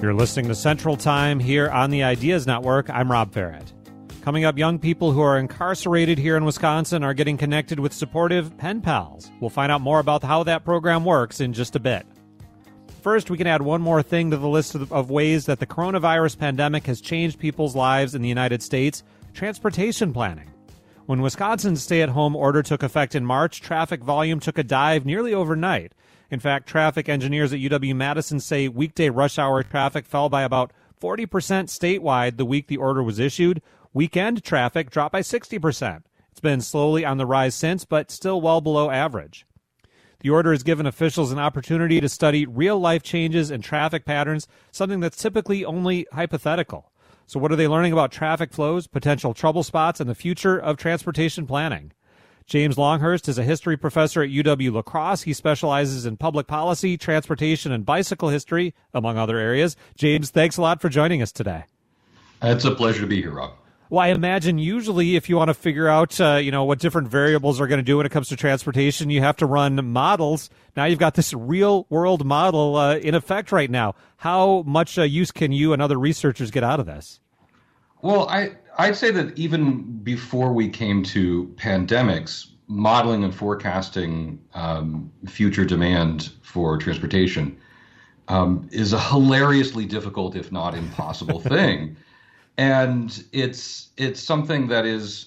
You're listening to Central Time here on the Ideas Network. I'm Rob Farrett. Coming up, young people who are incarcerated here in Wisconsin are getting connected with supportive pen pals. We'll find out more about how that program works in just a bit. First, we can add one more thing to the list of ways that the coronavirus pandemic has changed people's lives in the United States: transportation planning. When Wisconsin's stay-at-home order took effect in March, traffic volume took a dive nearly overnight. In fact, traffic engineers at UW-Madison say weekday rush hour traffic fell by about 40% statewide the week the order was issued. Weekend traffic dropped by 60%. It's been slowly on the rise since, but still well below average. The order has given officials an opportunity to study real-life changes in traffic patterns, something that's typically only hypothetical. So what are they learning about traffic flows, potential trouble spots, and the future of transportation planning? James Longhurst is a history professor at UW-La Crosse. He specializes in public policy, transportation, and bicycle history, among other areas. James, thanks a lot for joining us today. It's a pleasure to be here, Rob. Well, I imagine usually if you want to figure out, what different variables are going to do when it comes to transportation, you have to run models. Now you've got this real-world model in effect right now. How much use can you and other researchers get out of this? Well, I'd say that even before we came to pandemics, modeling and forecasting future demand for transportation is a hilariously difficult, if not impossible, thing. And it's something that is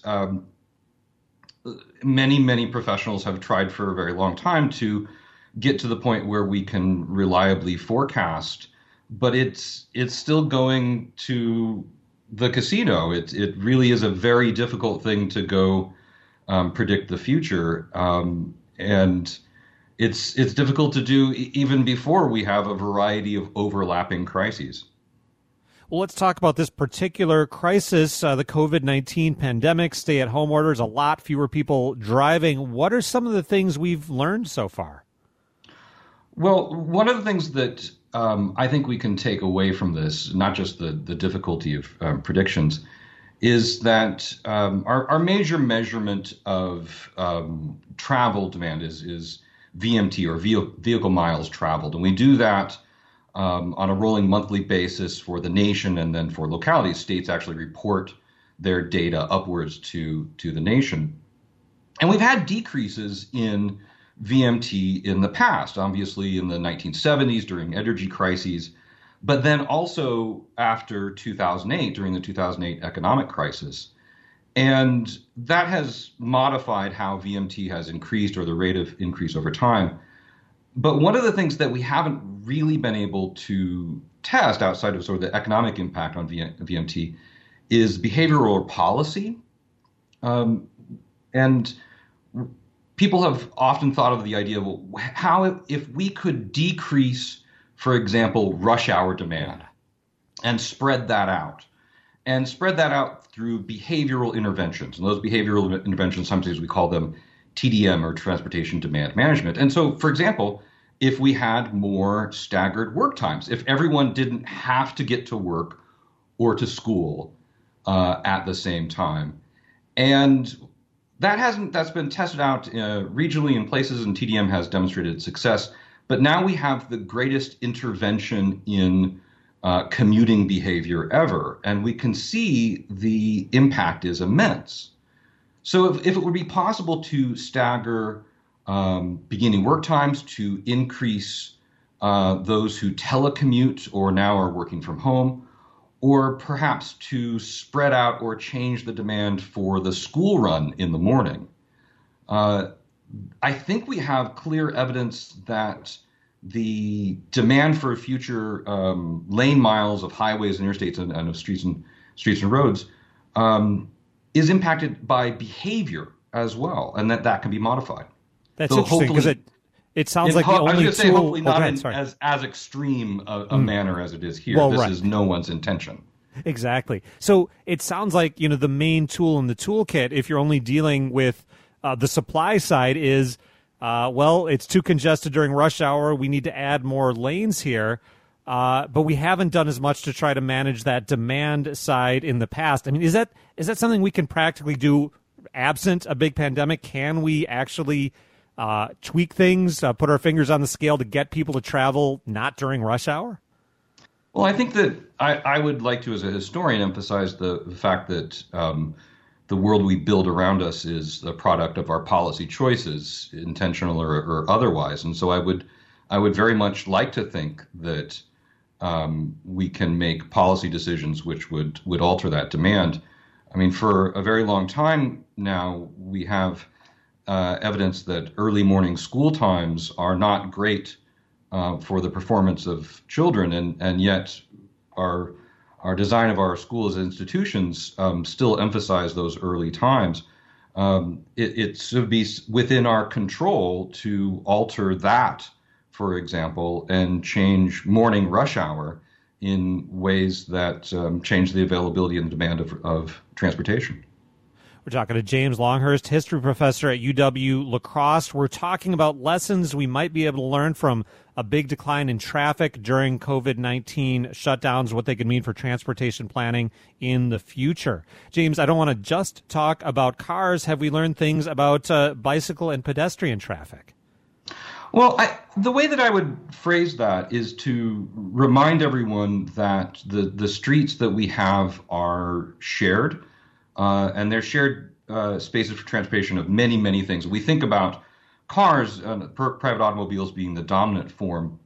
many professionals have tried for a very long time to get to the point where we can reliably forecast, but it's still going to the casino. It really is a very difficult thing to go predict the future, and it's difficult to do even before we have a variety of overlapping crises. Well, let's talk about this particular crisis, the COVID-19 pandemic, stay-at-home orders, a lot fewer people driving. What are some of the things we've learned so far? Well, one of the things that I think we can take away from this, not just the difficulty of predictions, is that our major measurement of travel demand is VMT, or vehicle miles traveled. And we do that on a rolling monthly basis for the nation, and then for localities. States actually report their data upwards to the nation. And we've had decreases in VMT in the past, obviously in the 1970s during energy crises, but then also after 2008, during the 2008 economic crisis. And that has modified how VMT has increased, or the rate of increase over time. But one of the things that we haven't really been able to test outside of sort of the economic impact on VMT is behavioral policy. And people have often thought of the idea of how if we could decrease, for example, rush hour demand and spread that out through behavioral interventions. And those behavioral interventions, sometimes we call them TDM, or transportation demand management. And so, for example, if we had more staggered work times, if everyone didn't have to get to work or to school at the same time, and that's been tested out regionally in places, and TDM has demonstrated success. But now we have the greatest intervention in commuting behavior ever, and we can see the impact is immense. So if it would be possible to stagger beginning work times, to increase those who telecommute or now are working from home, or perhaps to spread out or change the demand for the school run in the morning, I think we have clear evidence that the demand for future lane miles of highways and interstates and of streets and roads is impacted by behavior as well, and that can be modified. That's interesting, because it sounds like the only tool. I was going to say, hopefully not in as extreme a manner as it is here. Well, this is no one's intention. Exactly. So it sounds like the main tool in the toolkit, if you're only dealing with the supply side, is it's too congested during rush hour. We need to add more lanes here. But we haven't done as much to try to manage that demand side in the past. I mean, is that something we can practically do absent a big pandemic? Can we actually tweak things, put our fingers on the scale to get people to travel not during rush hour? Well, I think that I would like to, as a historian, emphasize the fact that the world we build around us is the product of our policy choices, intentional or otherwise. And so I would very much like to think that we can make policy decisions which would alter that demand. I mean, for a very long time now, we have evidence that early morning school times are not great for the performance of children, and yet our design of our schools and institutions still emphasize those early times. It should be within our control to alter that, for example, and change morning rush hour in ways that change the availability and demand of transportation. We're talking to James Longhurst, history professor at UW-La Crosse. We're talking about lessons we might be able to learn from a big decline in traffic during COVID-19 shutdowns, what they could mean for transportation planning in the future. James, I don't want to just talk about cars. Have we learned things about bicycle and pedestrian traffic? Well, the way that I would phrase that is to remind everyone that the streets that we have are shared. And they're shared spaces for transportation of many, many things. We think about cars, private automobiles being the dominant form,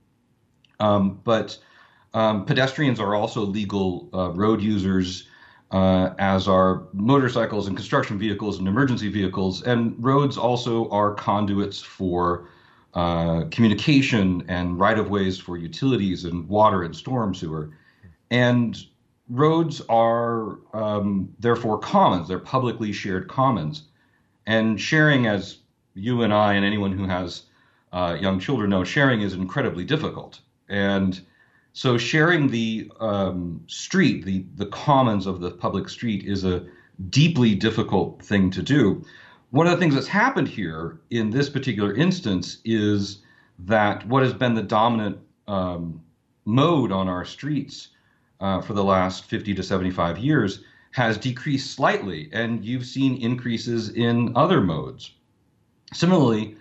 but pedestrians are also legal road users, as are motorcycles and construction vehicles and emergency vehicles. And roads also are conduits for communication and right-of-ways for utilities and water and storm sewer. And roads are therefore commons. They're publicly shared commons. And sharing, as you and I and anyone who has young children know, sharing is incredibly difficult. And so sharing the street, the commons of the public street, is a deeply difficult thing to do. One of the things that's happened here in this particular instance is that what has been the dominant mode on our streets for the last 50 to 75 years has decreased slightly, and you've seen increases in other modes. Similarly,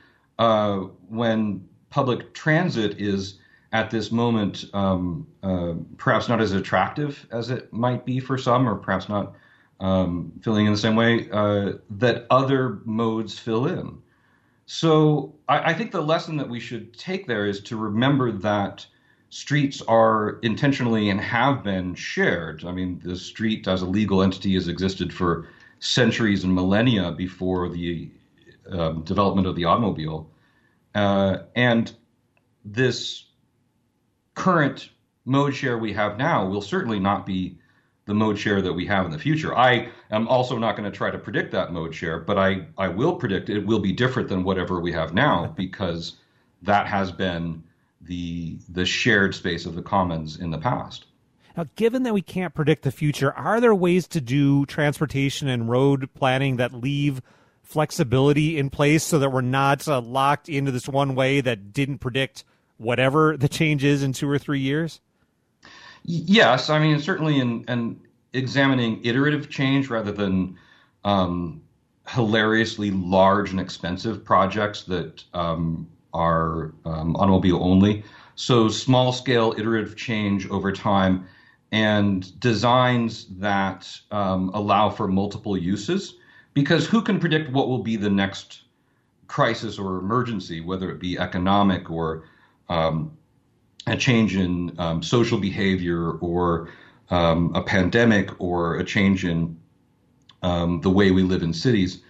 when public transit is at this moment perhaps not as attractive as it might be for some, or perhaps not filling in the same way that other modes fill in. So I think the lesson that we should take there is to remember that streets are intentionally and have been shared. I mean, the street as a legal entity has existed for centuries and millennia before the development of the automobile. And this current mode share we have now will certainly not be the mode share that we have in the future. I am also not going to try to predict that mode share, but I will predict it will be different than whatever we have now, because that has been the shared space of the commons in the past. Now, given that we can't predict the future, are there ways to do transportation and road planning that leave flexibility in place so that we're not locked into this one way that didn't predict whatever the change is in 2 or 3 years? Yes, I mean, certainly in examining iterative change rather than hilariously large and expensive projects that are automobile only. So small scale iterative change over time and designs that allow for multiple uses, because who can predict what will be the next crisis or emergency, whether it be economic or a change in social behavior or a pandemic or a change in the way we live in cities.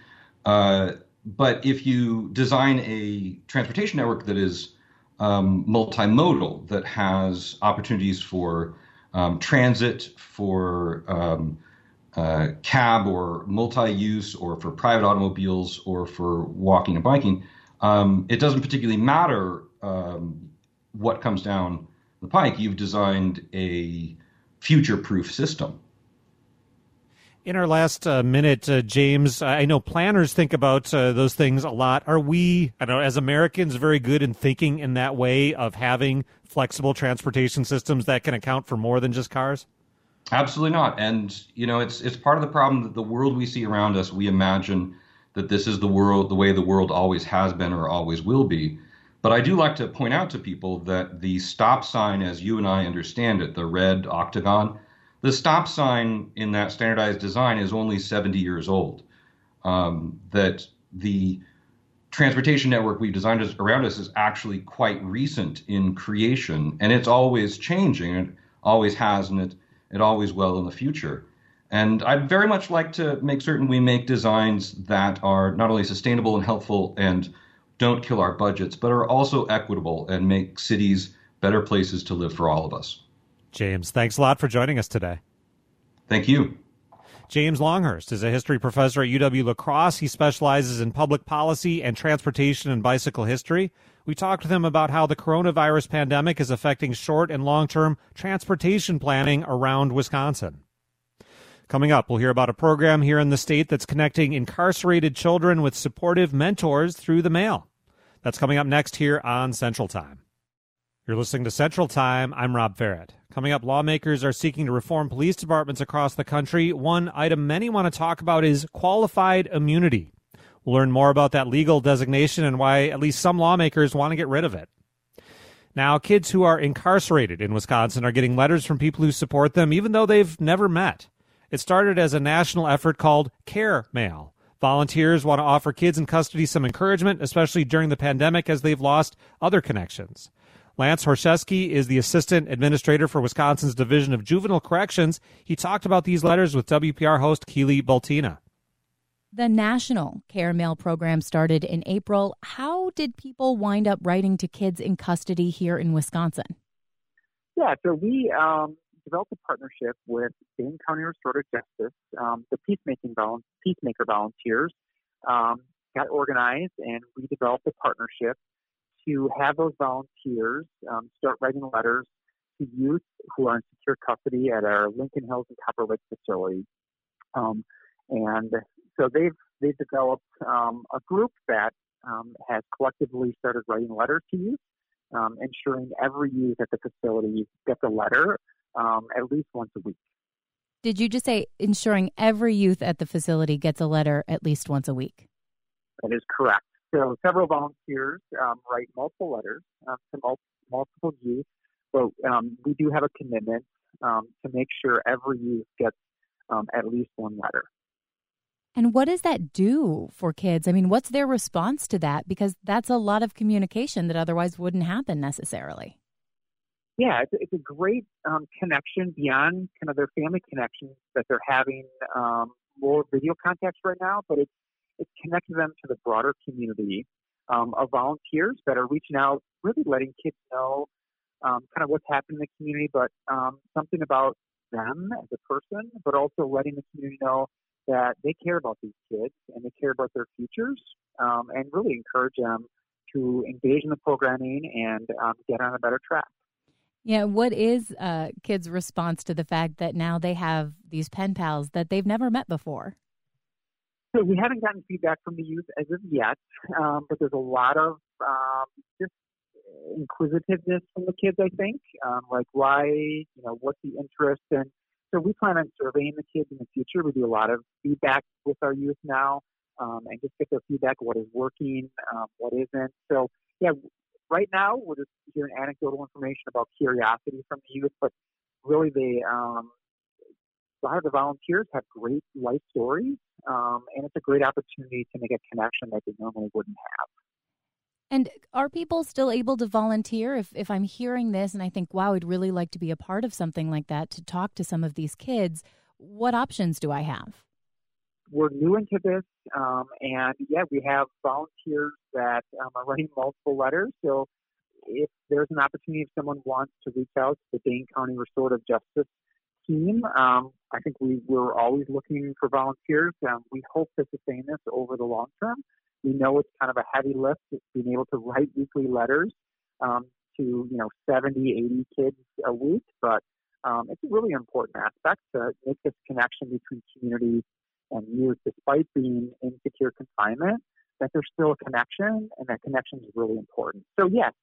But if you design a transportation network that is multimodal, that has opportunities for transit, for cab or multi-use, or for private automobiles, or for walking and biking, it doesn't particularly matter what comes down the pike. You've designed a future-proof system. In our last minute, James, I know planners think about those things a lot. Are we, I don't know, as Americans, very good in thinking in that way of having flexible transportation systems that can account for more than just cars? Absolutely not. And, you know, it's part of the problem that the world we see around us, we imagine that this is the world, the way the world always has been or always will be. But I do like to point out to people that the stop sign, as you and I understand it, the red octagon, the stop sign in that standardized design is only 70 years old. That the transportation network we've designed around us is actually quite recent in creation, and it's always changing. It always has, and it always will in the future. And I'd very much like to make certain we make designs that are not only sustainable and helpful and don't kill our budgets, but are also equitable and make cities better places to live for all of us. James, thanks a lot for joining us today. Thank you. James Longhurst is a history professor at UW-La Crosse. He specializes in public policy and transportation and bicycle history. We talked with him about how the coronavirus pandemic is affecting short and long-term transportation planning around Wisconsin. Coming up, we'll hear about a program here in the state that's connecting incarcerated children with supportive mentors through the mail. That's coming up next here on Central Time. You're listening to Central Time. I'm Rob Ferret. Coming up, lawmakers are seeking to reform police departments across the country. One item many want to talk about is qualified immunity. We'll learn more about that legal designation and why at least some lawmakers want to get rid of it. Now, kids who are incarcerated in Wisconsin are getting letters from people who support them, even though they've never met. It started as a national effort called Care Mail. Volunteers want to offer kids in custody some encouragement, especially during the pandemic as they've lost other connections. Lance Horshesky is the assistant administrator for Wisconsin's Division of Juvenile Corrections. He talked about these letters with WPR host Keely Bultina. The National Care Mail program started in April. How did people wind up writing to kids in custody here in Wisconsin? Yeah, so we developed a partnership with Dane County Restorative Justice. The Peacemaker Volunteers got organized, and we developed a partnership to have those volunteers start writing letters to youth who are in secure custody at our Lincoln Hills and Copper Lake facility. And so they've developed a group that has collectively started writing letters to youth, ensuring every youth at the facility gets a letter at least once a week. Did you just say ensuring every youth at the facility gets a letter at least once a week? That is correct. So several volunteers write multiple letters to multiple youth, but we do have a commitment to make sure every youth gets at least one letter. And what does that do for kids? I mean, what's their response to that? Because that's a lot of communication that otherwise wouldn't happen necessarily. Yeah, it's a great connection beyond kind of their family connections that they're having more video contacts right now, but it's connecting them to the broader community of volunteers that are reaching out, really letting kids know kind of what's happening in the community, but something about them as a person, but also letting the community know that they care about these kids and they care about their futures, and really encourage them to engage in the programming and get on a better track. Yeah, what is kids' response to the fact that now they have these pen pals that they've never met before? So we haven't gotten feedback from the youth as of yet, but there's a lot of just inquisitiveness from the kids, I think, like why, what's the interest? And so we plan on surveying the kids in the future. We do a lot of feedback with our youth now, and just get their feedback, what is working, what isn't. So, yeah, right now we're just hearing anecdotal information about curiosity from the youth, but really a lot of the volunteers have great life stories, and it's a great opportunity to make a connection that they normally wouldn't have. And are people still able to volunteer? If I'm hearing this and I think, wow, I'd really like to be a part of something like that, to talk to some of these kids, what options do I have? We're new into this, and yeah, we have volunteers that are writing multiple letters. So if there's an opportunity, if someone wants to reach out to the Dane County Restorative Justice team, I think we're always looking for volunteers. We hope to sustain this over the long term. We know it's kind of a heavy lift, being able to write weekly letters to 70, 80 kids a week, but it's a really important aspect to make this connection between community and youth, despite being in secure confinement, that there's still a connection, and that connection is really important. So yes,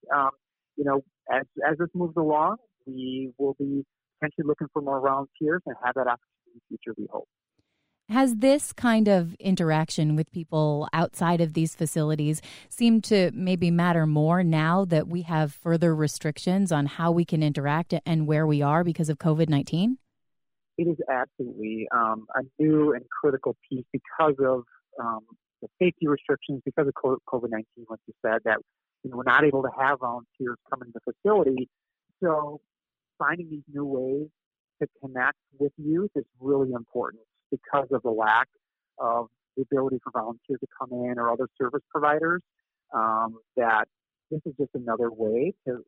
as this moves along, we will be potentially looking for more volunteers and have that opportunity in the future, we hope. Has this kind of interaction with people outside of these facilities seemed to maybe matter more now that we have further restrictions on how we can interact and where we are because of COVID-19? It is absolutely a new and critical piece because of the safety restrictions, because of COVID-19, like you said, that we're not able to have volunteers come into the facility. So finding these new ways to connect with youth is really important because of the lack of the ability for volunteers to come in or other service providers, that this is just another way to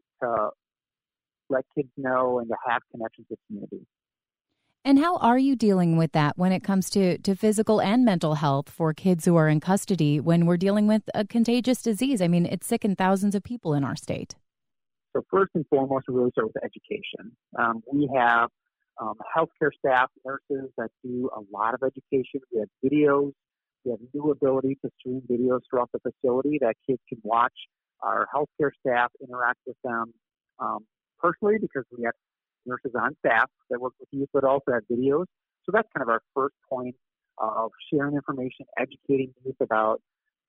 let kids know and to have connections with community. And how are you dealing with that when it comes to physical and mental health for kids who are in custody when we're dealing with a contagious disease? I mean, it's sickened thousands of people in our state. So first and foremost, we really start with education. We have healthcare staff, nurses that do a lot of education. We have videos. We have new ability to stream videos throughout the facility that kids can watch. Our healthcare staff interact with them personally because we have nurses on staff that work with youth, but also have videos. So that's kind of our first point of sharing information, educating youth about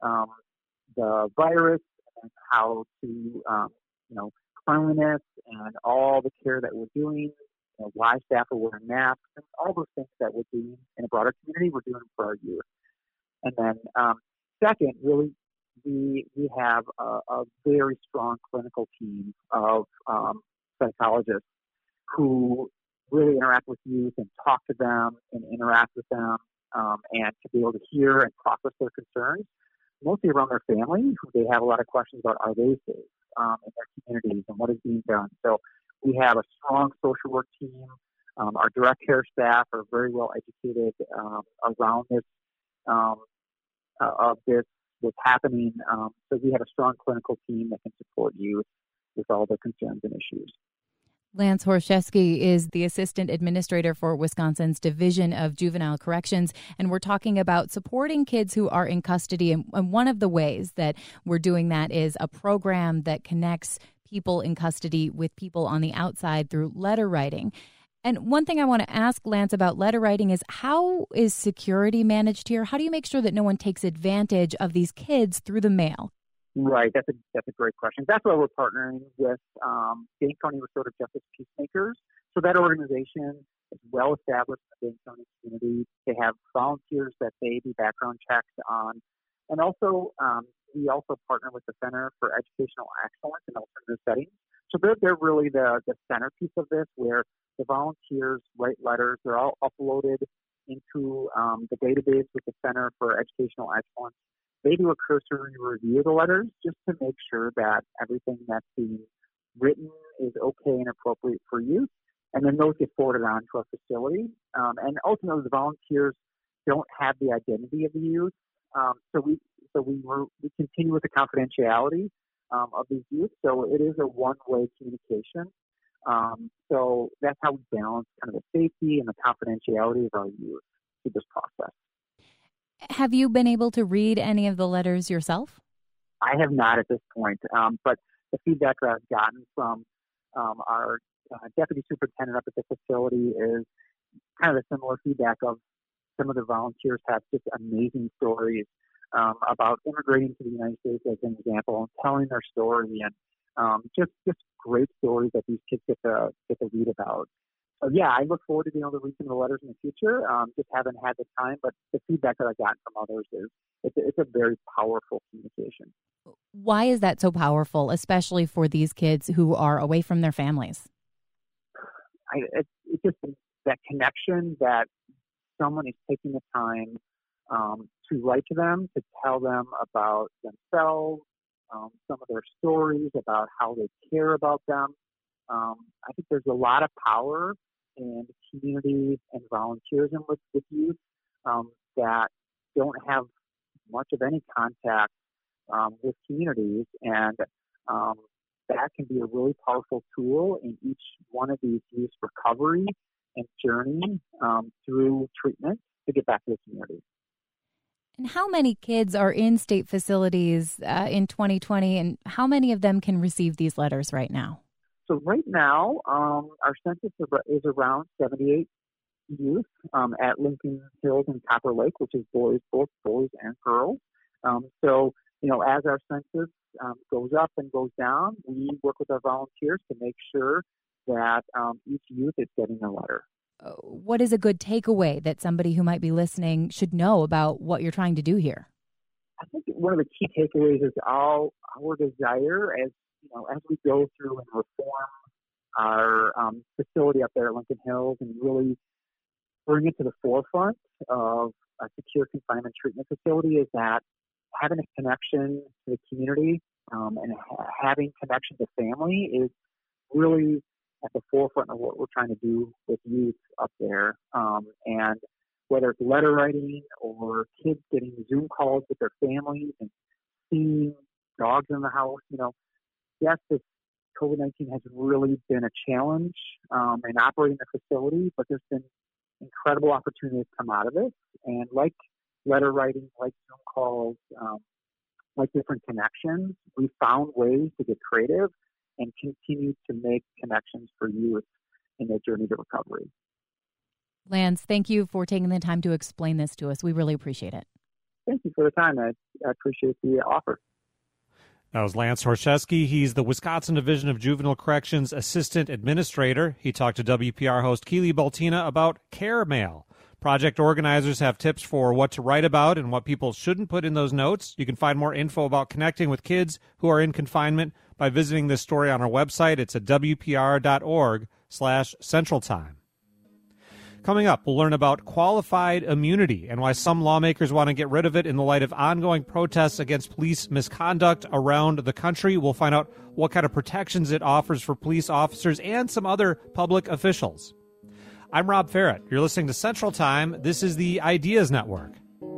the virus and how to, cleanliness and all the care that we're doing, why staff are wearing masks, and all those things that we're doing in a broader community, we're doing for our youth. And then second, really, we have a very strong clinical team of psychologists who really interact with youth and talk to them and interact with them and to be able to hear and process their concerns, mostly around their family, who they have a lot of questions about, are they safe in their communities and what is being done. So we have a strong social work team. Our direct care staff are very well educated around this, of this, what's happening. So we have a strong clinical team that can support youth with all the concerns and issues. Lance Horshesky is the Assistant Administrator for Wisconsin's Division of Juvenile Corrections, and we're talking about supporting kids who are in custody. And one of the ways that we're doing that is a program that connects people in custody with people on the outside through letter writing. And one thing I want to ask Lance about letter writing is, how is security managed here? How do you make sure that no one takes advantage of these kids through the mail? Right, that's a great question. That's why we're partnering with Dane County Restorative Justice Peacemakers. So that organization is well established in the Dane County community. They have volunteers that they do background checks on, and also we also partner with the Center for Educational Excellence in Alternative Settings. So they're really the centerpiece of this, where the volunteers write letters. They're all uploaded into the database with the Center for Educational Excellence. They do a cursory review of the letters just to make sure that everything that's being written is okay and appropriate for youth. And then those get forwarded on to our facility. And ultimately, the volunteers don't have the identity of the youth. So we continue with the confidentiality of these youth. So it is a one-way communication. So that's how we balance kind of the safety and the confidentiality of our youth through this process. Have you been able to read any of the letters yourself? I have not at this point, but the feedback that I've gotten from our deputy superintendent up at the facility is kind of a similar feedback of some of the volunteers have just amazing stories about immigrating to the United States, as an example, and telling their story, and just great stories that these kids get to read about. So yeah, I look forward to being able to read some of the letters in the future. Just haven't had the time, but the feedback that I've gotten from others is it's a very powerful communication. Why is that so powerful, especially for these kids who are away from their families? It's just that connection that someone is taking the time to write to them, to tell them about themselves, some of their stories, about how they care about them. I think there's a lot of power in community and volunteerism with youth that don't have much of any contact with communities, and that can be a really powerful tool in each one of these youth's recovery and journey through treatment to get back to the community. And how many kids are in state facilities in 2020, and how many of them can receive these letters right now? So right now, our census is around 78 youth at Lincoln Hills and Copper Lake, which is both boys and girls. So, as our census goes up and goes down, we work with our volunteers to make sure that each youth is getting a letter. What is a good takeaway that somebody who might be listening should know about what you're trying to do here? I think one of the key takeaways is our desire as we go through and reform our facility up there at Lincoln Hills and really bring it to the forefront of a secure confinement treatment facility, is that having a connection to the community and having connection to family is really at the forefront of what we're trying to do with youth up there. And whether it's letter writing or kids getting Zoom calls with their families and seeing dogs in the house, yes, this COVID-19 has really been a challenge in operating the facility, but there's been incredible opportunities come out of it. And like letter writing, like Zoom calls, like different connections, we found ways to get creative and continue to make connections for youth in their journey to recovery. Lance, thank you for taking the time to explain this to us. We really appreciate it. Thank you for the time. I appreciate the offer. That was Lance Horshesky. He's the Wisconsin Division of Juvenile Corrections Assistant Administrator. He talked to WPR host Keely Baltina about Care Mail. Project organizers have tips for what to write about and what people shouldn't put in those notes. You can find more info about connecting with kids who are in confinement by visiting this story on our website. It's at wpr.org/centraltime. Coming up, we'll learn about qualified immunity and why some lawmakers want to get rid of it in the light of ongoing protests against police misconduct around the country. We'll find out what kind of protections it offers for police officers and some other public officials. I'm Rob Ferret. You're listening to Central Time. This is the Ideas Network.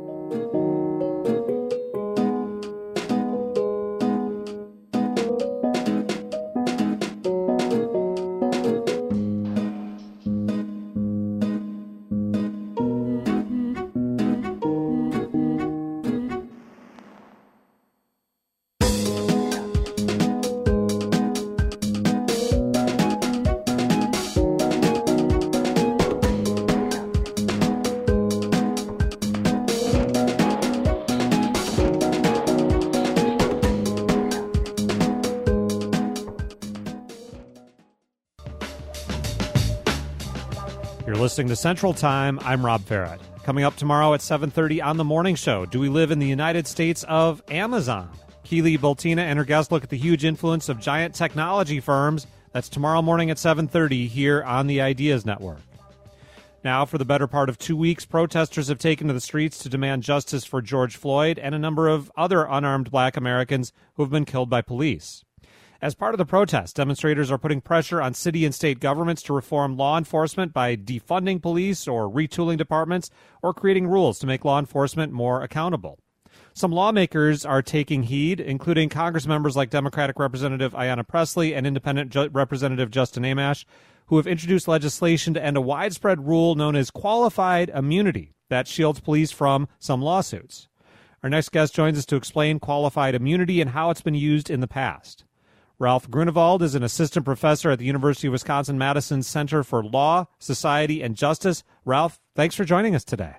Listening to Central Time, I'm Rob Ferret. Coming up tomorrow at 7:30 on The Morning Show, do we live in the United States of Amazon? Keely Baltina and her guest look at the huge influence of giant technology firms. That's tomorrow morning at 7:30 here on the Ideas Network. Now, for the better part of 2 weeks, protesters have taken to the streets to demand justice for George Floyd and a number of other unarmed black Americans who have been killed by police. As part of the protest, demonstrators are putting pressure on city and state governments to reform law enforcement by defunding police or retooling departments or creating rules to make law enforcement more accountable. Some lawmakers are taking heed, including Congress members like Democratic Representative Ayanna Pressley and Independent Representative Justin Amash, who have introduced legislation to end a widespread rule known as qualified immunity that shields police from some lawsuits. Our next guest joins us to explain qualified immunity and how it's been used in the past. Ralph Grunewald is an assistant professor at the University of Wisconsin-Madison's Center for Law, Society, and Justice. Ralph, thanks for joining us today.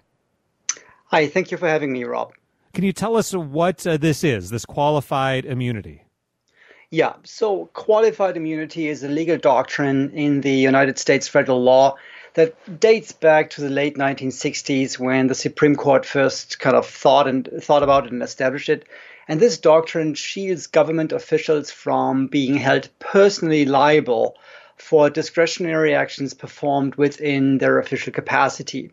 Hi, thank you for having me, Rob. Can you tell us what this is, this qualified immunity? Yeah, so qualified immunity is a legal doctrine in the United States federal law that dates back to the late 1960s when the Supreme Court first kind of thought about it and established it. And this doctrine shields government officials from being held personally liable for discretionary actions performed within their official capacity.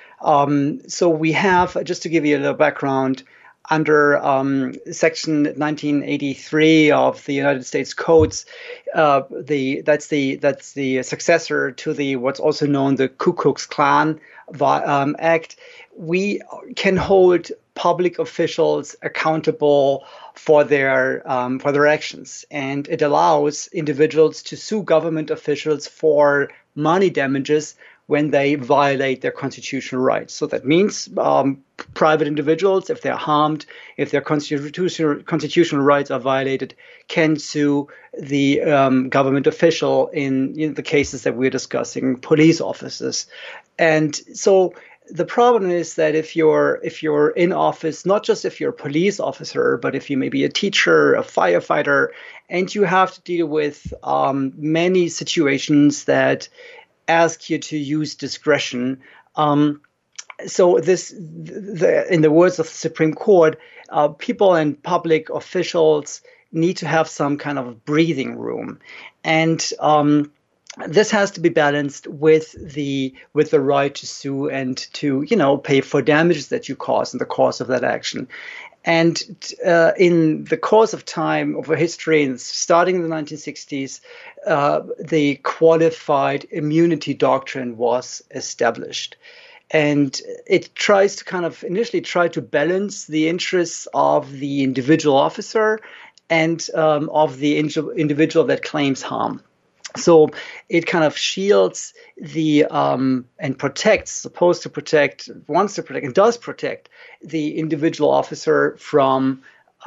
So we have, just to give you a little background, under Section 1983 of the United States Codes, that's the successor to the what's also known the Ku Klux Klan Act. We can hold public officials accountable for their actions, and it allows individuals to sue government officials for money damages when they violate their constitutional rights. So that means private individuals, if they're harmed, if their constitutional rights are violated, can sue the government official in the cases that we're discussing, police officers. And so the problem is that if you're in office, not just if you're a police officer, but if you may be a teacher, a firefighter, and you have to deal with many situations that ask you to use discretion. So in the words of the Supreme Court, people and public officials need to have some kind of breathing room, and this has to be balanced with the right to sue and to pay for damages that you cause in the course of that action. And in the course of time, over history, starting in the 1960s, the qualified immunity doctrine was established. And it tries to initially try to balance the interests of the individual officer and of the individual that claims harm. So it kind of shields and protects, wants to protect, and does protect the individual officer from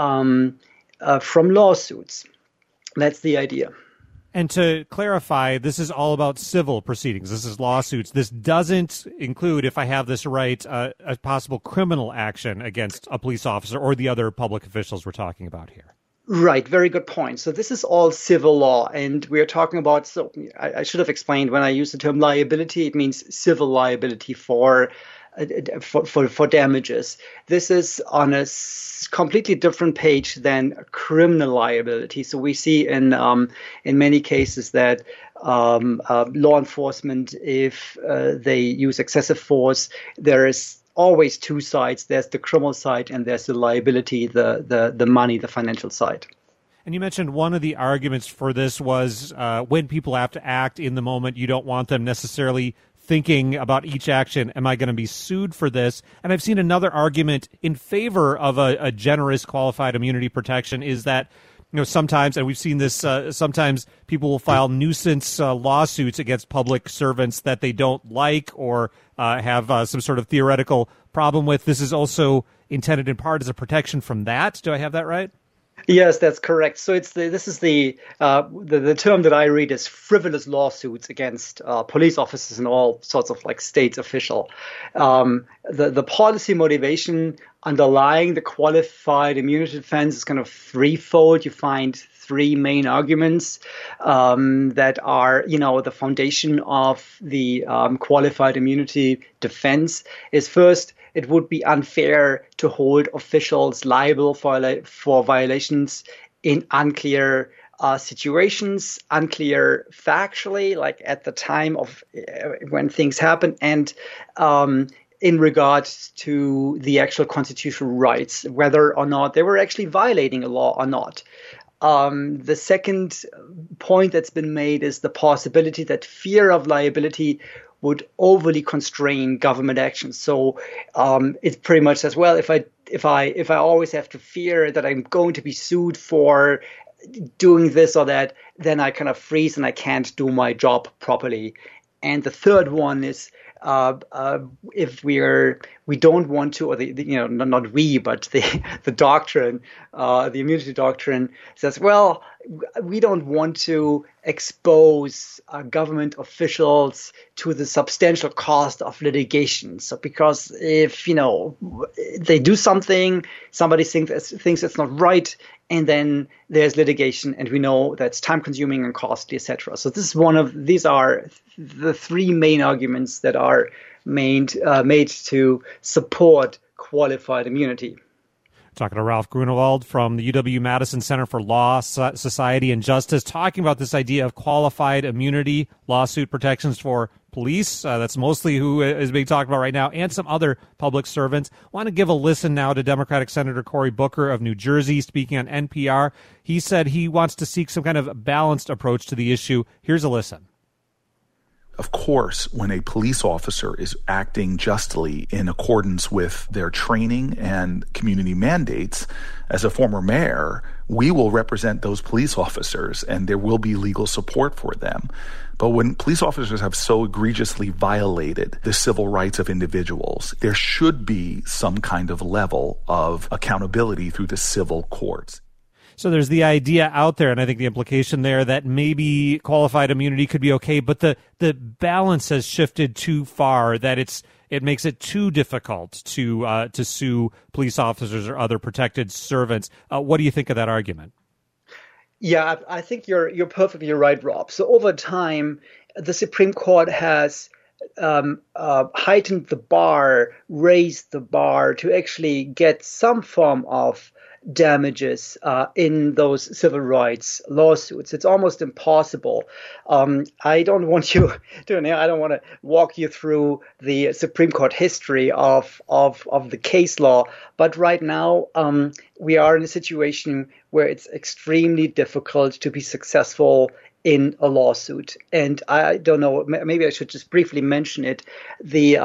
lawsuits. That's the idea. And to clarify, this is all about civil proceedings. This is lawsuits. This doesn't include, if I have this right, a possible criminal action against a police officer or the other public officials we're talking about here. Right, very good point. So this is all civil law, and we are talking about, so I should have explained when I use the term liability, it means civil liability for damages. This is on a completely different page than criminal liability. So we see in many cases that law enforcement, if they use excessive force, there is always two sides. There's the criminal side and there's the liability, the money, the financial side. And you mentioned one of the arguments for this was when people have to act in the moment, you don't want them necessarily thinking about each action. Am I going to be sued for this? And I've seen another argument in favor of a generous qualified immunity protection is that, sometimes, and we've seen this, sometimes people will file nuisance lawsuits against public servants that they don't like or have some sort of theoretical problem with. This is also intended in part as a protection from that. Do I have that right? Yes, that's correct. So this is the term that I read as frivolous lawsuits against police officers and all sorts of state official. The policy motivation underlying the qualified immunity defense is kind of threefold. You find three main arguments that are, the foundation of the qualified immunity defense. Is first, it would be unfair to hold officials liable for violations in unclear situations, unclear factually, like at the time of when things happen, and in regards to the actual constitutional rights, whether or not they were actually violating a law or not. The second point that's been made is the possibility that fear of liability would overly constrain government action. So it pretty much says, well, if I always have to fear that I'm going to be sued for doing this or that, then I kind of freeze and I can't do my job properly. And the third one is if we don't want to, or not we, but the doctrine, the immunity doctrine says, well, we don't want to expose government officials to the substantial cost of litigation. So because if they do something, somebody thinks it's not right, and then there's litigation, and we know that's time-consuming and costly, etc. So these are the three main arguments that are made to support qualified immunity. Talking to Ralph Grunewald from the UW-Madison Center for Law, Society, and Justice, talking about this idea of qualified immunity, lawsuit protections for police. That's mostly who is being talked about right now, and some other public servants. I want to give a listen now to Democratic Senator Cory Booker of New Jersey, speaking on NPR. He said he wants to seek some kind of balanced approach to the issue. Here's a listen. Of course, when a police officer is acting justly in accordance with their training and community mandates, as a former mayor, we will represent those police officers and there will be legal support for them. But when police officers have so egregiously violated the civil rights of individuals, there should be some kind of level of accountability through the civil courts. So there's the idea out there, and I think the implication there that maybe qualified immunity could be okay, but the balance has shifted too far, that it makes it too difficult to sue police officers or other protected servants. What do you think of that argument? Yeah, I think you're perfectly right, Rob. So over time, the Supreme Court has heightened the bar, raised the bar to actually get some form of damages in those civil rights lawsuits. It's almost impossible. I don't want to walk you through the Supreme Court history of the case law, but right now we are in a situation where it's extremely difficult to be successful in a lawsuit. And I don't know, maybe I should just briefly mention it. The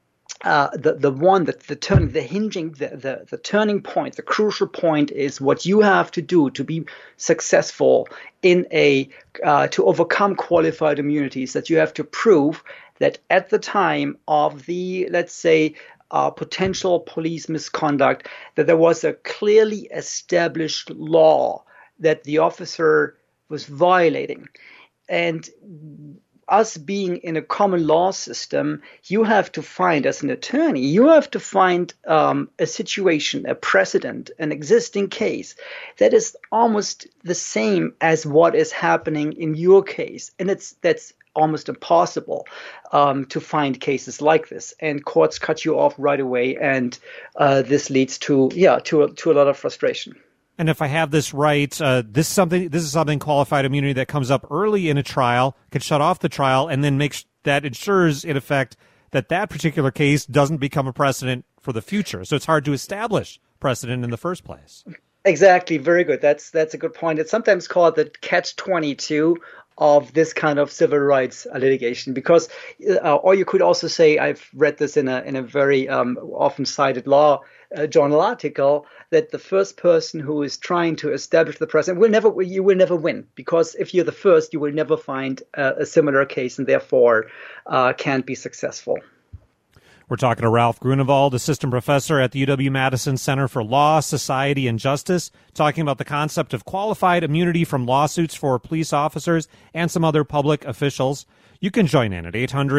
turning point, the crucial point is what you have to do to be successful in to overcome qualified immunities, that you have to prove that at the time of the, let's say, potential police misconduct, that there was a clearly established law that the officer was violating. And us being in a common law system, you have to find, as an attorney, you have to find a situation, a precedent, an existing case that is almost the same as what is happening in your case. And that's almost impossible to find cases like this. And courts cut you off right away. And this leads to a lot of frustration. And if I have this right, this is something qualified immunity that comes up early in a trial, could shut off the trial, and then ensures, in effect, that particular case doesn't become a precedent for the future. So it's hard to establish precedent in the first place. Exactly. Very good. That's a good point. It's sometimes called the catch-22 of this kind of civil rights litigation, because, or you could also say, I've read this in a very often cited law journal article, that the first person who is trying to establish the precedent you will never win, because if you're the first, you will never find a similar case, and therefore can't be successful. We're talking to Ralph Grunewald, assistant professor at the UW-Madison Center for Law, Society, and Justice, talking about the concept of qualified immunity from lawsuits for police officers and some other public officials. You can join in at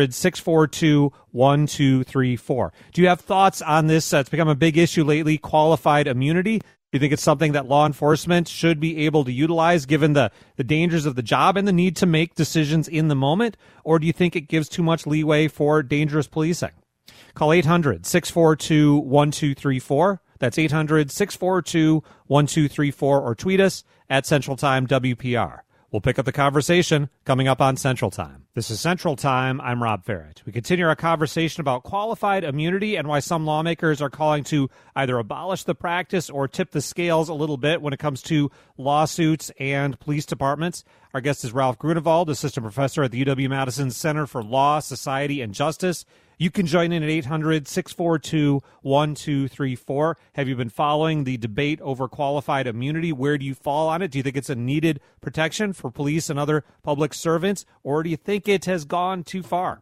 800-642-1234. Do you have thoughts on this? It's become a big issue lately, qualified immunity. Do you think it's something that law enforcement should be able to utilize given the dangers of the job and the need to make decisions in the moment? Or do you think it gives too much leeway for dangerous policing? Call 800-642-1234. That's 800-642-1234, or tweet us at Central Time WPR. We'll pick up the conversation coming up on Central Time. This is Central Time. I'm Rob Ferret. We continue our conversation about qualified immunity and why some lawmakers are calling to either abolish the practice or tip the scales a little bit when it comes to lawsuits and police departments. Our guest is Ralph Grunewald, assistant professor at the UW-Madison Center for Law, Society, and Justice. You can join in at 800-642-1234. Have you been following the debate over qualified immunity? Where do you fall on it? Do you think it's a needed protection for police and other public servants, or do you think it has gone too far?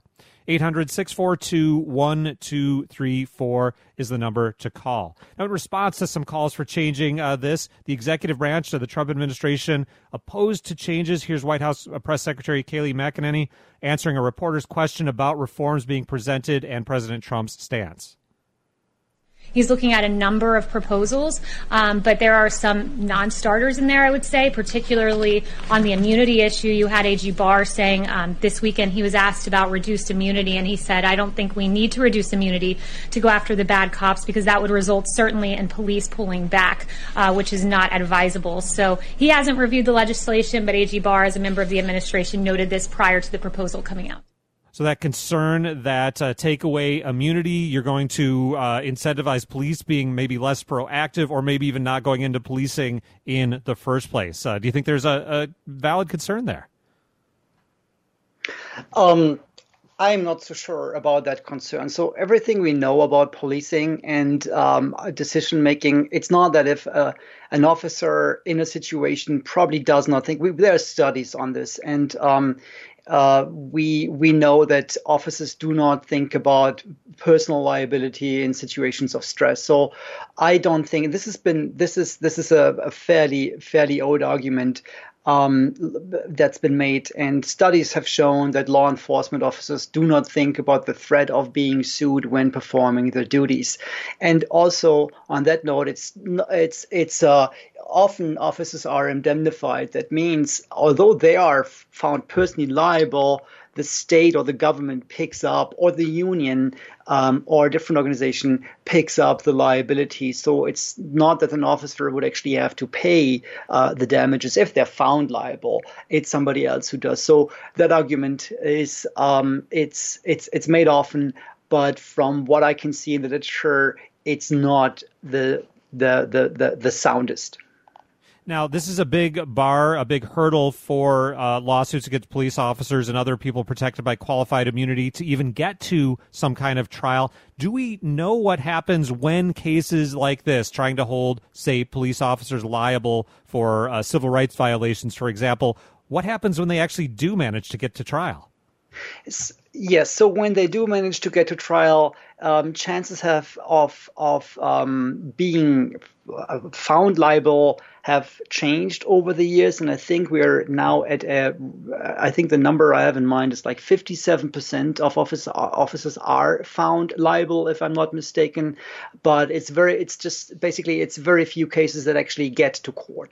800-642-1234 is the number to call. Now, in response to some calls for changing this, the executive branch of the Trump administration opposed to changes. Here's White House Press Secretary Kayleigh McEnany answering a reporter's question about reforms being presented and President Trump's stance. He's looking at a number of proposals, but there are some non-starters in there, I would say, particularly on the immunity issue. You had A.G. Barr saying this weekend he was asked about reduced immunity, and he said, I don't think we need to reduce immunity to go after the bad cops, because that would result certainly in police pulling back, which is not advisable. So he hasn't reviewed the legislation, but A.G. Barr, as a member of the administration, noted this prior to the proposal coming out. So that concern that take away immunity, you're going to incentivize police being maybe less proactive, or maybe even not going into policing in the first place. Do you think there's a valid concern there? I'm not so sure about that concern. So everything we know about policing and decision making, it's not that if an officer in a situation probably does not think. There are studies on this, and we know that officers do not think about personal liability in situations of stress. So I don't think this is a fairly old argument that's been made, and studies have shown that law enforcement officers do not think about the threat of being sued when performing their duties. And also on that note, it's often officers are indemnified. That means although they are found personally liable, the state or the government picks up, or the union or a different organization picks up the liability. So it's not that an officer would actually have to pay the damages if they're found liable. It's somebody else who does. So that argument is it's made often, but from what I can see in the literature, it's not the soundest. Now, this is a big bar, a big hurdle for lawsuits against police officers and other people protected by qualified immunity to even get to some kind of trial. Do we know what happens when cases like this, trying to hold, say, police officers liable for civil rights violations, for example, what happens when they actually do manage to get to trial? Yes. So when they do manage to get to trial, chances of being found liable have changed over the years, and I think we're now at I think the number I have in mind is like 57% of officers are found liable, if I'm not mistaken. But it's very few cases that actually get to court.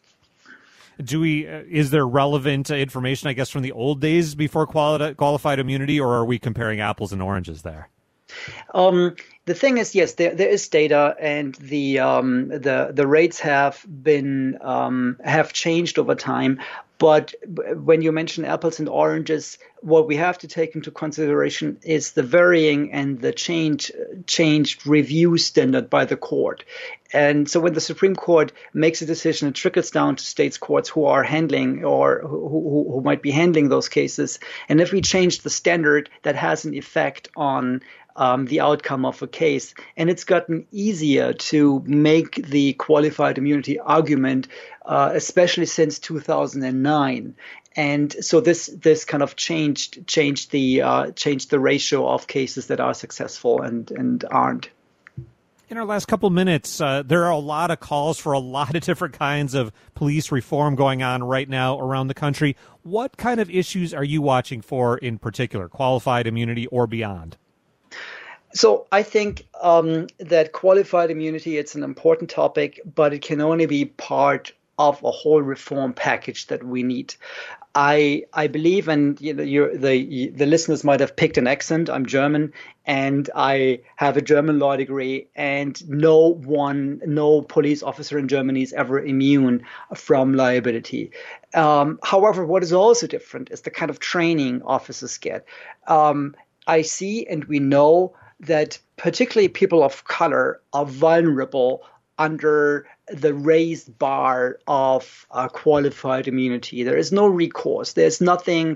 Is there relevant information, I guess, from the old days before qualified immunity, or are we comparing apples and oranges there? The thing is, yes, there is data, and the rates have changed over time. But when you mention apples and oranges, what we have to take into consideration is the varying and the changed review standard by the court. And so when the Supreme Court makes a decision, it trickles down to states courts who are handling or who might be handling those cases. And if we change the standard, that has an effect on the outcome of a case. And it's gotten easier to make the qualified immunity argument, especially since 2009. And so this kind of changed the ratio of cases that are successful and aren't. In our last couple minutes, there are a lot of calls for a lot of different kinds of police reform going on right now around the country. What kind of issues are you watching for in particular, qualified immunity or beyond? So I think that qualified immunity, it's an important topic, but it can only be part of a whole reform package that we need. I believe, and the listeners might have picked an accent. I'm German, and I have a German law degree, and no police officer in Germany is ever immune from liability. However, what is also different is the kind of training officers get. I see, and we know that particularly people of color are vulnerable under the raised bar of qualified immunity. There is no recourse. There's nothing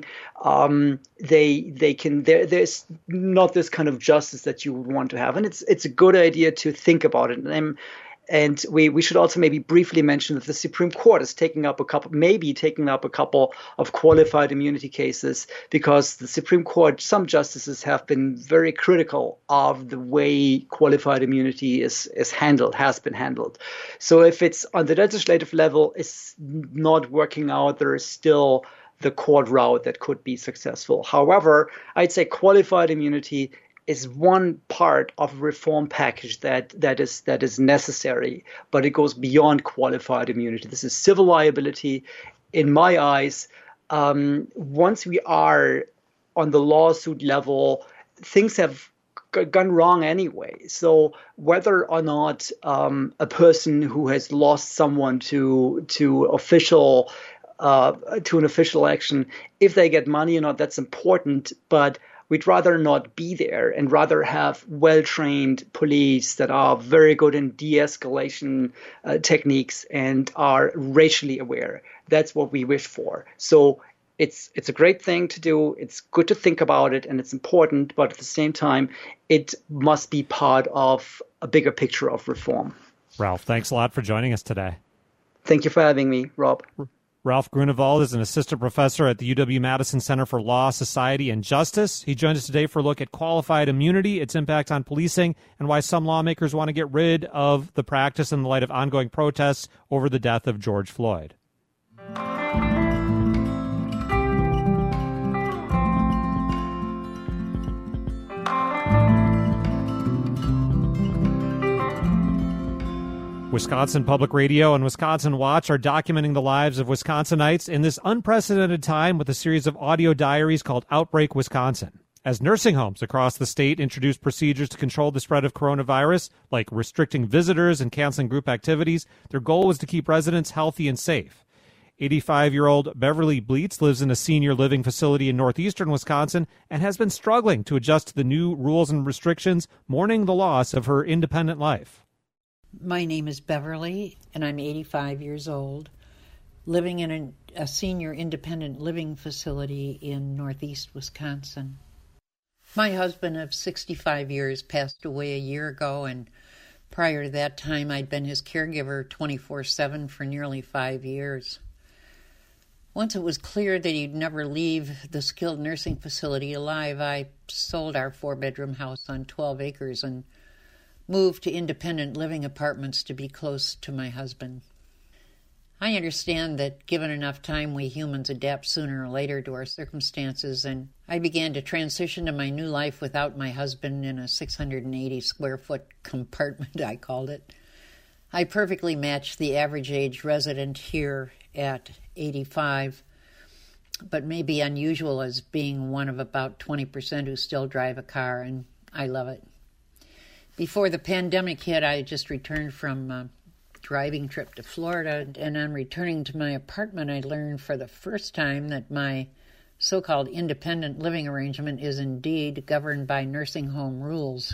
there's not this kind of justice that you would want to have. And it's a good idea to think about it. And we should also maybe briefly mention that the Supreme Court is taking up a couple of qualified immunity cases, because the Supreme Court, some justices have been very critical of the way qualified immunity has been handled. So if it's on the legislative level, it's not working out, there is still the court route that could be successful. However, I'd say qualified immunity is one part of a reform package that is necessary, but it goes beyond qualified immunity. This is civil liability. In my eyes, once we are on the lawsuit level, things have gone wrong anyway. So whether or not a person who has lost someone to an official action, if they get money or not, that's important, but we'd rather not be there and rather have well-trained police that are very good in de-escalation techniques and are racially aware. That's what we wish for. So It's a great thing to do. It's good to think about it, and it's important. But at the same time, it must be part of a bigger picture of reform. Ralph, thanks a lot for joining us today. Thank you for having me, Rob. Ralph Grunewald is an assistant professor at the UW-Madison Center for Law, Society, and Justice. He joins us today for a look at qualified immunity, its impact on policing, and why some lawmakers want to get rid of the practice in the light of ongoing protests over the death of George Floyd. Wisconsin Public Radio and Wisconsin Watch are documenting the lives of Wisconsinites in this unprecedented time with a series of audio diaries called Outbreak Wisconsin. As nursing homes across the state introduce procedures to control the spread of coronavirus, like restricting visitors and canceling group activities, their goal was to keep residents healthy and safe. 85-year-old Beverly Bleets lives in a senior living facility in northeastern Wisconsin and has been struggling to adjust to the new rules and restrictions, mourning the loss of her independent life. My name is Beverly, and I'm 85 years old, living in a senior independent living facility in northeast Wisconsin. My husband of 65 years passed away a year ago, and prior to that time, I'd been his caregiver 24/7 for nearly 5 years. Once it was clear that he'd never leave the skilled nursing facility alive, I sold our 4-bedroom house on 12 acres and moved to independent living apartments to be close to my husband. I understand that given enough time, we humans adapt sooner or later to our circumstances, and I began to transition to my new life without my husband in a 680 square foot compartment, I called it. I perfectly matched the average age resident here at 85, but may be unusual as being one of about 20% who still drive a car, and I love it. Before the pandemic hit, I had just returned from a driving trip to Florida, and on returning to my apartment, I learned for the first time that my so-called independent living arrangement is indeed governed by nursing home rules.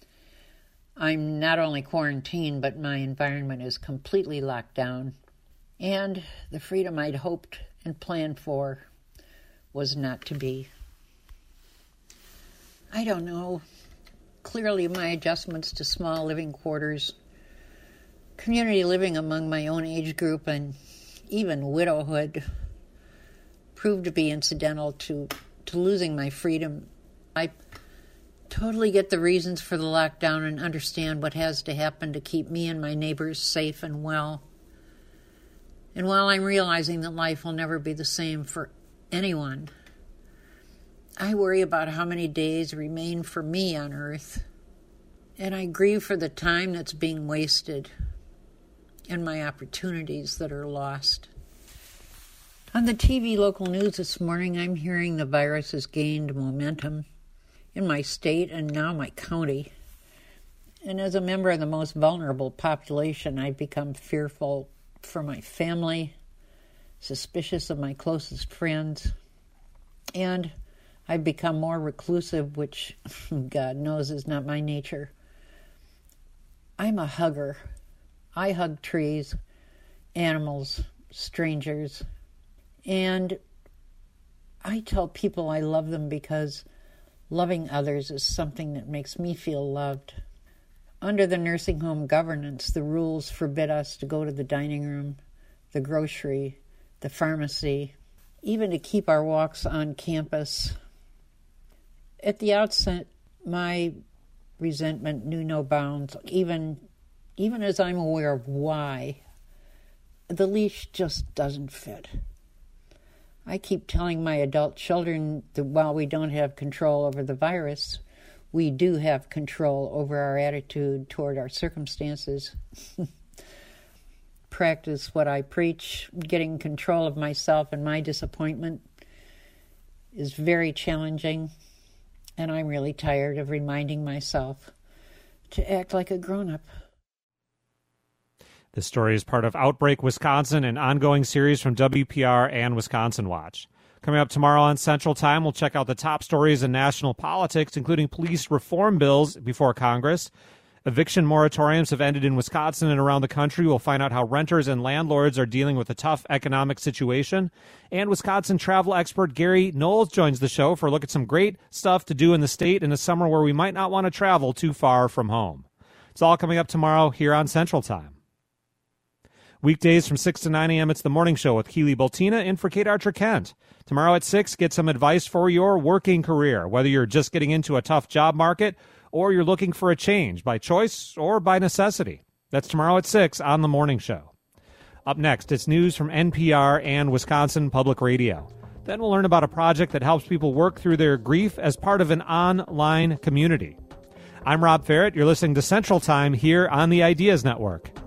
I'm not only quarantined, but my environment is completely locked down, and the freedom I'd hoped and planned for was not to be. I don't know. Clearly, my adjustments to small living quarters, community living among my own age group, and even widowhood proved to be incidental to losing my freedom. I totally get the reasons for the lockdown and understand what has to happen to keep me and my neighbors safe and well. And while I'm realizing that life will never be the same for anyone, I worry about how many days remain for me on Earth, and I grieve for the time that's being wasted and my opportunities that are lost. On the TV local news this morning, I'm hearing the virus has gained momentum in my state and now my county. And as a member of the most vulnerable population, I've become fearful for my family, suspicious of my closest friends, and I've become more reclusive, which God knows is not my nature. I'm a hugger. I hug trees, animals, strangers, and I tell people I love them because loving others is something that makes me feel loved. Under the nursing home governance, the rules forbid us to go to the dining room, the grocery, the pharmacy, even to keep our walks on campus. At the outset, my resentment knew no bounds, even as I'm aware of why. The leash just doesn't fit. I keep telling my adult children that while we don't have control over the virus, we do have control over our attitude toward our circumstances. Practice what I preach. Getting control of myself and my disappointment is very challenging. And I'm really tired of reminding myself to act like a grown-up. This story is part of Outbreak Wisconsin, an ongoing series from WPR and Wisconsin Watch. Coming up tomorrow on Central Time, we'll check out the top stories in national politics, including police reform bills before Congress, Eviction moratoriums have ended in Wisconsin and around the country. We'll find out how renters and landlords are dealing with a tough economic situation. And Wisconsin travel expert Gary Knowles joins the show for a look at some great stuff to do in the state in a summer where we might not want to travel too far from home. It's all coming up tomorrow here on Central Time. Weekdays from 6 to 9 a.m., it's The Morning Show with Keely Boltina in for Kate Archer-Kent. Tomorrow at 6, get some advice for your working career, whether you're just getting into a tough job market or you're looking for a change by choice or by necessity. That's tomorrow at 6 on The Morning Show. Up next, it's news from NPR and Wisconsin Public Radio. Then we'll learn about a project that helps people work through their grief as part of an online community. I'm Rob Ferrett. You're listening to Central Time here on the Ideas Network.